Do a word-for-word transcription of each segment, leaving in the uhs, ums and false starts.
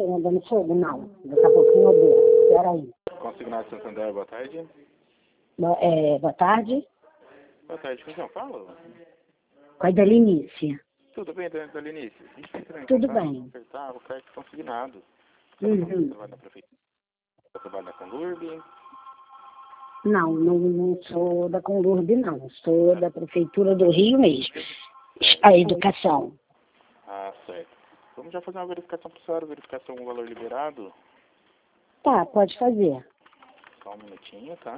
andando fogo, não. Daqui a pouquinho eu dou. Espera aí. Consignado Santander, boa tarde. Bo- é, boa tarde. Boa tarde, quem eu falo? Com a Delinice. Tudo bem, dona Lenice? A gente entrou em Tudo contato bem. para ofertar o crédito consignado. Você não Uhum. trabalha na prefeitura? Você trabalha na Conlurb? Não, não, não sou da Conlurb, não. Sou da Prefeitura do Rio mesmo. A educação. Ah, certo. Vamos já fazer uma verificação para a senhora, verificar se tem algum valor liberado. Tá, pode fazer. Só um minutinho, tá?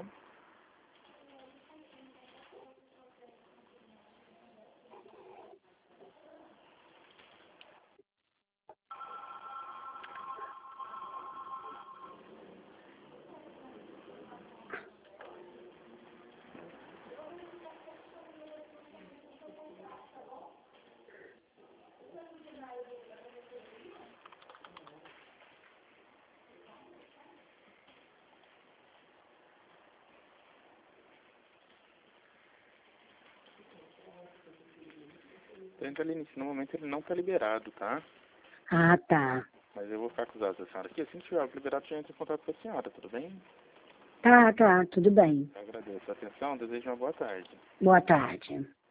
Então, Lenice, no momento ele não está liberado, tá? Ah, tá. Mas eu vou ficar com os dados da senhora aqui. Assim que tiver liberado, já entra em contato com a senhora, tudo bem? Tá, tá, tudo bem. Eu agradeço a atenção, desejo uma boa tarde. Boa tarde.